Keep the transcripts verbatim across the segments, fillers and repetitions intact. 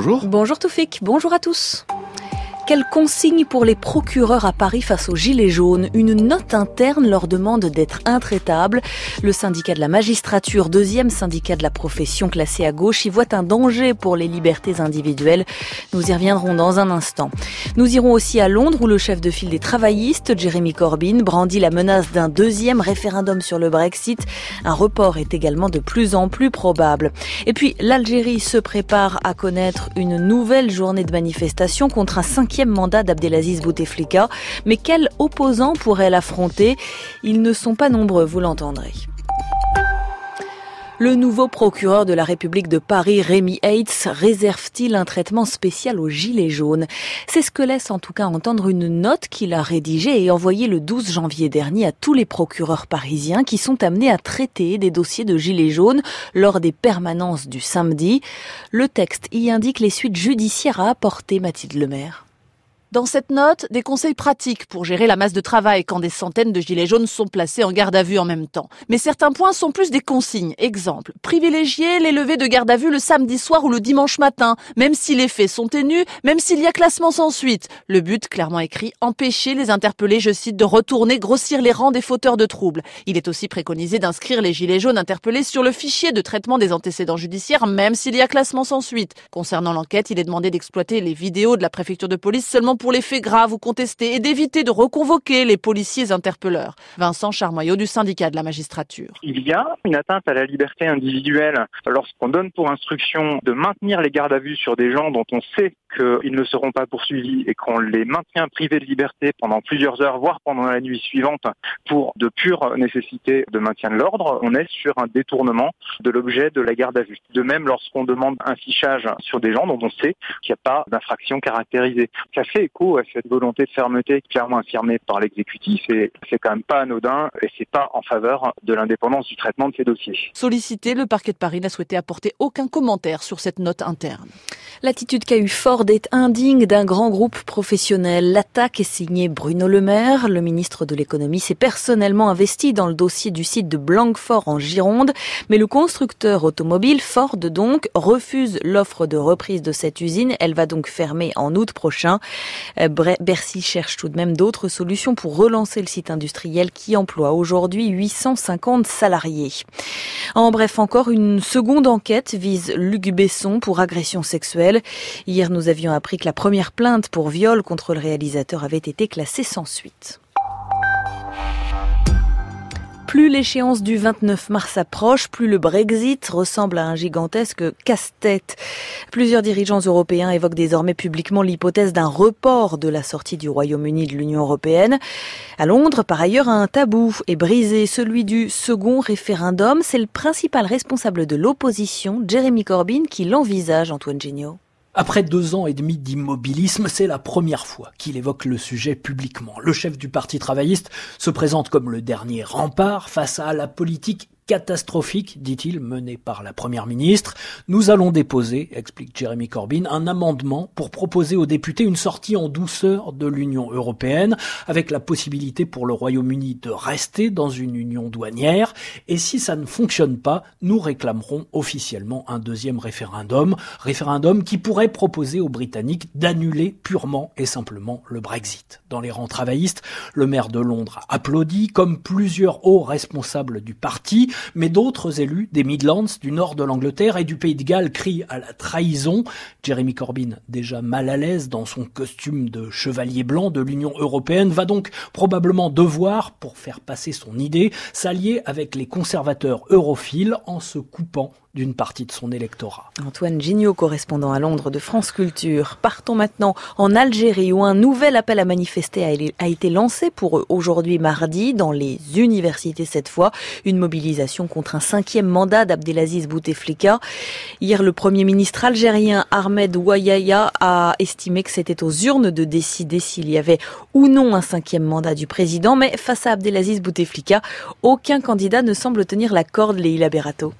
bonjour. Bonjour Toufik, bonjour à tous. Quelles consignes pour les procureurs à Paris face aux gilets jaunes ? Une note interne leur demande d'être intraitables. Le syndicat de la magistrature, deuxième syndicat de la profession classé à gauche, y voit un danger pour les libertés individuelles. Nous y reviendrons dans un instant. Nous irons aussi à Londres où le chef de file des travaillistes, Jeremy Corbyn, brandit la menace d'un deuxième référendum sur le Brexit. Un report est également de plus en plus probable. Et puis l'Algérie se prépare à connaître une nouvelle journée de manifestation contre un cinquième mandat d'Abdelaziz Bouteflika. Mais quels opposants pourraient l'affronter ? Ils ne sont pas nombreux, vous l'entendrez. Le nouveau procureur de la République de Paris, Rémi Heitz, réserve-t-il un traitement spécial aux gilets jaunes ? C'est ce que laisse en tout cas entendre une note qu'il a rédigée et envoyée le douze janvier dernier à tous les procureurs parisiens qui sont amenés à traiter des dossiers de gilets jaunes lors des permanences du samedi. Le texte y indique les suites judiciaires à apporter, Mathilde Lemaire. Dans cette note, des conseils pratiques pour gérer la masse de travail quand des centaines de gilets jaunes sont placés en garde à vue en même temps. Mais certains points sont plus des consignes. Exemple, privilégier les levées de garde à vue le samedi soir ou le dimanche matin, même si les faits sont ténus, même s'il y a classement sans suite. Le but, clairement écrit, empêcher les interpellés, je cite, de retourner grossir les rangs des fauteurs de troubles. Il est aussi préconisé d'inscrire les gilets jaunes interpellés sur le fichier de traitement des antécédents judiciaires, même s'il y a classement sans suite. Concernant l'enquête, il est demandé d'exploiter les vidéos de la préfecture de police seulement pour les faits graves ou contestés et d'éviter de reconvoquer les policiers interpelleurs. Vincent Charmoyot du syndicat de la magistrature. Il y a une atteinte à la liberté individuelle lorsqu'on donne pour instruction de maintenir les gardes à vue sur des gens dont on sait qu'ils ne seront pas poursuivis et qu'on les maintient privés de liberté pendant plusieurs heures, voire pendant la nuit suivante, pour de pures nécessités de maintien de l'ordre. On est sur un détournement de l'objet de la garde à vue. De même, lorsqu'on demande un fichage sur des gens dont on sait qu'il n'y a pas d'infraction caractérisée. Ça fait écho à cette volonté de fermeté clairement affirmée par l'exécutif et c'est quand même pas anodin et c'est pas en faveur de l'indépendance du traitement de ces dossiers. Sollicité, le parquet de Paris n'a souhaité apporter aucun commentaire sur cette note interne. L'attitude qu'a eu Ford est indigne d'un grand groupe professionnel. L'attaque est signée Bruno Le Maire. Le ministre de l'économie s'est personnellement investi dans le dossier du site de Blanquefort en Gironde. Mais le constructeur automobile, Ford donc, refuse l'offre de reprise de cette usine. Elle va donc fermer en août prochain. Bercy cherche tout de même d'autres solutions pour relancer le site industriel qui emploie aujourd'hui huit cent cinquante salariés. En bref, encore une seconde enquête vise Luc Besson pour agression sexuelle. Hier, nous avions appris que la première plainte pour viol contre le réalisateur avait été classée sans suite. Plus l'échéance du vingt-neuf mars approche, plus le Brexit ressemble à un gigantesque casse-tête. Plusieurs dirigeants européens évoquent désormais publiquement l'hypothèse d'un report de la sortie du Royaume-Uni de l'Union européenne. À Londres, par ailleurs, un tabou est brisé, celui du second référendum. C'est le principal responsable de l'opposition, Jeremy Corbyn, qui l'envisage, Antoine Géniaud. Après deux ans et demi d'immobilisme, c'est la première fois qu'il évoque le sujet publiquement. Le chef du Parti travailliste se présente comme le dernier rempart face à la politique catastrophique, dit-il, menée par la première ministre. Nous allons déposer, explique Jeremy Corbyn, un amendement pour proposer aux députés une sortie en douceur de l'Union européenne, avec la possibilité pour le Royaume-Uni de rester dans une union douanière. Et si ça ne fonctionne pas, nous réclamerons officiellement un deuxième référendum, référendum qui pourrait proposer aux Britanniques d'annuler purement et simplement le Brexit. Dans les rangs travaillistes, le maire de Londres a applaudi, comme plusieurs hauts responsables du parti, mais d'autres élus des Midlands, du nord de l'Angleterre et du Pays de Galles crient à la trahison. Jeremy Corbyn, déjà mal à l'aise dans son costume de chevalier blanc de l'Union européenne, va donc probablement devoir, pour faire passer son idée, s'allier avec les conservateurs europhiles en se coupant d'une partie de son électorat. Antoine Géniaud, correspondant à Londres de France Culture. Partons maintenant en Algérie où un nouvel appel à manifester a été lancé pour aujourd'hui mardi dans les universités cette fois. Une mobilisation contre un cinquième mandat d'Abdelaziz Bouteflika. Hier, le Premier ministre algérien Ahmed Ouayyaya a estimé que c'était aux urnes de décider s'il y avait ou non un cinquième mandat du président. Mais face à Abdelaziz Bouteflika, aucun candidat ne semble tenir la corde, Leïla Berato.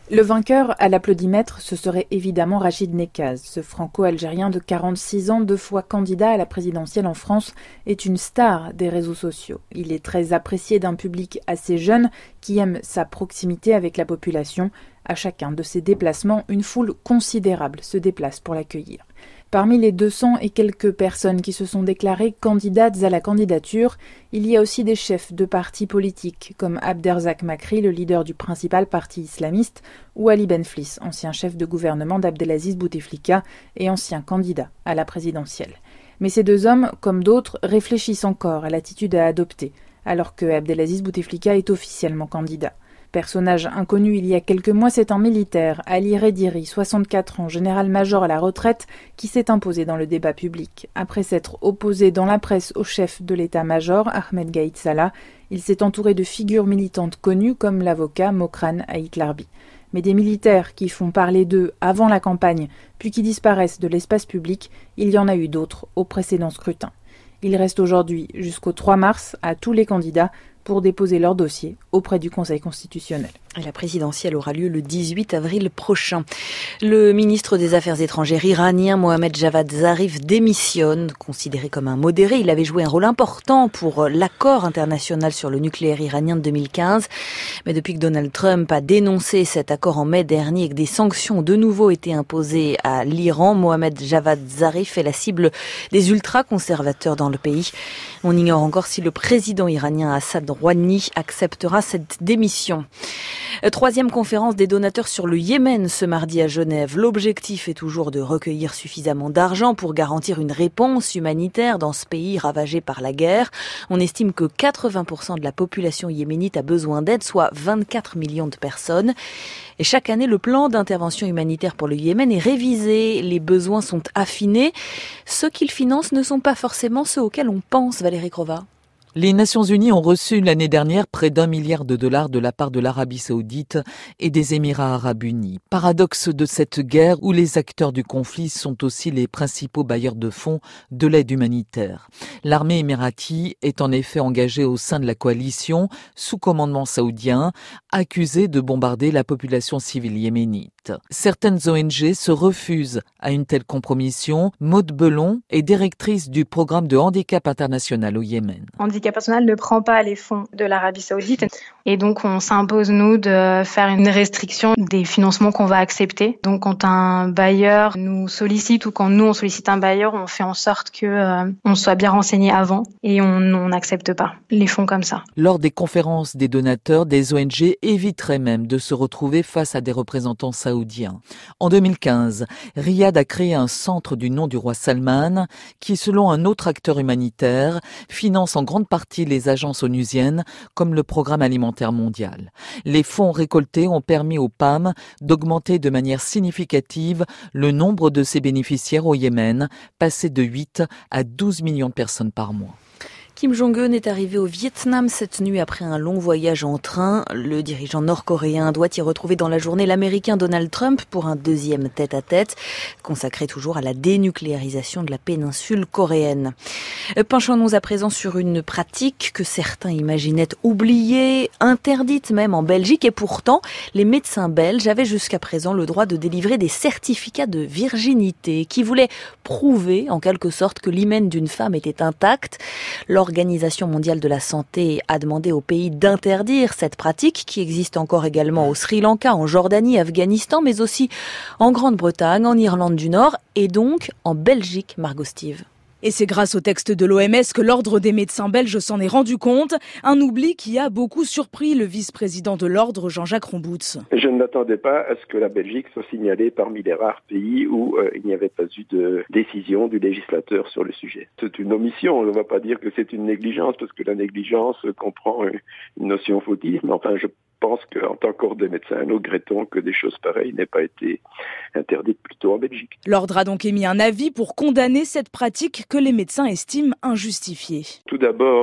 Le vainqueur à l'applaudimètre, ce serait évidemment Rachid Nekaz. Ce franco-algérien de quarante-six ans, deux fois candidat à la présidentielle en France, est une star des réseaux sociaux. Il est très apprécié d'un public assez jeune qui aime sa proximité avec la population. À chacun de ses déplacements, une foule considérable se déplace pour l'accueillir. Parmi les deux cents et quelques personnes qui se sont déclarées candidates à la candidature, il y a aussi des chefs de partis politiques, comme Abderzak Makri, le leader du principal parti islamiste, ou Ali Benflis, ancien chef de gouvernement d'Abdelaziz Bouteflika et ancien candidat à la présidentielle. Mais ces deux hommes, comme d'autres, réfléchissent encore à l'attitude à adopter, alors que Abdelaziz Bouteflika est officiellement candidat. Personnage inconnu il y a quelques mois, c'est un militaire, Ali Rediri, soixante-quatre ans, général-major à la retraite, qui s'est imposé dans le débat public. Après s'être opposé dans la presse au chef de l'état-major, Ahmed Gaïd Salah, il s'est entouré de figures militantes connues comme l'avocat Mokran Ait Larbi. Mais des militaires qui font parler d'eux avant la campagne, puis qui disparaissent de l'espace public, il y en a eu d'autres au précédent scrutin. Il reste aujourd'hui jusqu'au trois mars à tous les candidats pour déposer leur dossier auprès du Conseil constitutionnel. La présidentielle aura lieu le dix-huit avril prochain. Le ministre des Affaires étrangères iranien Mohammad Javad Zarif démissionne. Considéré comme un modéré, il avait joué un rôle important pour l'accord international sur le nucléaire iranien de deux mille quinze. Mais depuis que Donald Trump a dénoncé cet accord en mai dernier et que des sanctions ont de nouveau été imposées à l'Iran, Mohammad Javad Zarif est la cible des ultra-conservateurs dans le pays. On ignore encore si le président iranien Assad Rouhani acceptera cette démission. Troisième conférence des donateurs sur le Yémen ce mardi à Genève. L'objectif est toujours de recueillir suffisamment d'argent pour garantir une réponse humanitaire dans ce pays ravagé par la guerre. On estime que quatre-vingts pour cent de la population yéménite a besoin d'aide, soit vingt-quatre millions de personnes. Et chaque année, le plan d'intervention humanitaire pour le Yémen est révisé. Les besoins sont affinés. Ceux qu'il finance ne sont pas forcément ceux auxquels on pense, Valérie Crova. Les Nations Unies ont reçu l'année dernière près d'un milliard de dollars de la part de l'Arabie Saoudite et des Émirats Arabes Unis. Paradoxe de cette guerre où les acteurs du conflit sont aussi les principaux bailleurs de fonds de l'aide humanitaire. L'armée émirati est en effet engagée au sein de la coalition sous commandement saoudien, accusée de bombarder la population civile yéménite. Certaines O N G se refusent à une telle compromission. Maude Belon est directrice du programme de handicap international au Yémen. Handicap international ne prend pas les fonds de l'Arabie Saoudite et donc on s'impose nous de faire une restriction des financements qu'on va accepter. Donc quand un bailleur nous sollicite ou quand nous on sollicite un bailleur, on fait en sorte que euh, on soit bien renseigné avant et on n'accepte pas les fonds comme ça. Lors des conférences des donateurs, des O N G éviteraient même de se retrouver face à des représentants saoudiens. En deux mille quinze, Riyad a créé un centre du nom du roi Salman qui, selon un autre acteur humanitaire, finance en grande partie les agences onusiennes comme le Programme alimentaire mondial. Les fonds récoltés ont permis au P A M d'augmenter de manière significative le nombre de ses bénéficiaires au Yémen, passé de huit à douze millions de personnes par mois. Kim Jong-un est arrivé au Vietnam cette nuit après un long voyage en train. Le dirigeant nord-coréen doit y retrouver dans la journée l'Américain Donald Trump pour un deuxième tête-à-tête, consacré toujours à la dénucléarisation de la péninsule coréenne. Penchons-nous à présent sur une pratique que certains imaginaient oubliée, interdite même en Belgique, et pourtant, les médecins belges avaient jusqu'à présent le droit de délivrer des certificats de virginité qui voulaient prouver, en quelque sorte, que l'hymen d'une femme était intact. L'Organisation mondiale de la santé a demandé au pays d'interdire cette pratique qui existe encore également au Sri Lanka, en Jordanie, Afghanistan, mais aussi en Grande-Bretagne, en Irlande du Nord et donc en Belgique, Margot Steve. Et c'est grâce au texte de l'O M S que l'Ordre des médecins belges s'en est rendu compte. Un oubli qui a beaucoup surpris le vice-président de l'Ordre, Jean-Jacques Romboutz. Je ne m'attendais pas à ce que la Belgique soit signalée parmi les rares pays où euh, il n'y avait pas eu de décision du législateur sur le sujet. C'est une omission, on ne va pas dire que c'est une négligence, parce que la négligence comprend une notion fautive, mais enfin je Je pense qu'en tant qu'ordre des médecins, nous regrettons que des choses pareilles n'aient pas été interdites plus tôt en Belgique. L'Ordre a donc émis un avis pour condamner cette pratique que les médecins estiment injustifiée. Tout d'abord,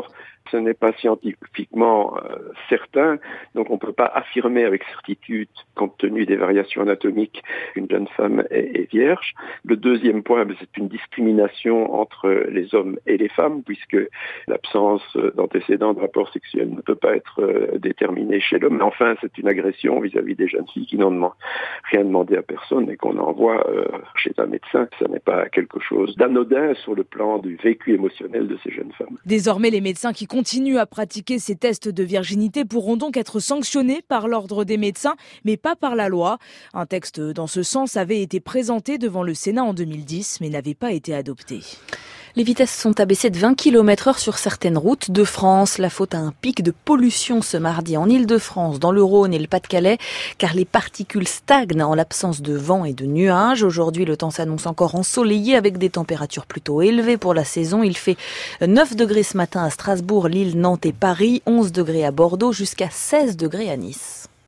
Ce n'est pas scientifiquement euh, certain, donc on ne peut pas affirmer avec certitude, compte tenu des variations anatomiques, qu'une jeune femme est, est vierge. Le deuxième point, c'est une discrimination entre les hommes et les femmes, puisque l'absence d'antécédents de rapports sexuels ne peut pas être euh, déterminée chez l'homme. Mais enfin, c'est une agression vis-à-vis des jeunes filles qui n'ont demandé, rien demandé à personne et qu'on envoie euh, chez un médecin. Ce n'est pas quelque chose d'anodin sur le plan du vécu émotionnel de ces jeunes femmes. Désormais, les médecins qui continuent à pratiquer ces tests de virginité pourront donc être sanctionnés par l'ordre des médecins, mais pas par la loi. Un texte dans ce sens avait été présenté devant le Sénat en deux mille dix, mais n'avait pas été adopté. Les vitesses sont abaissées de vingt kilomètres heure sur certaines routes de France. La faute à un pic de pollution ce mardi en Île-de-France, dans le Rhône et le Pas-de-Calais, car les particules stagnent en l'absence de vent et de nuages. Aujourd'hui, le temps s'annonce encore ensoleillé avec des températures plutôt élevées pour la saison. Il fait neuf degrés ce matin à Strasbourg, Lille, Nantes et Paris, onze degrés à Bordeaux, jusqu'à seize degrés à Nice.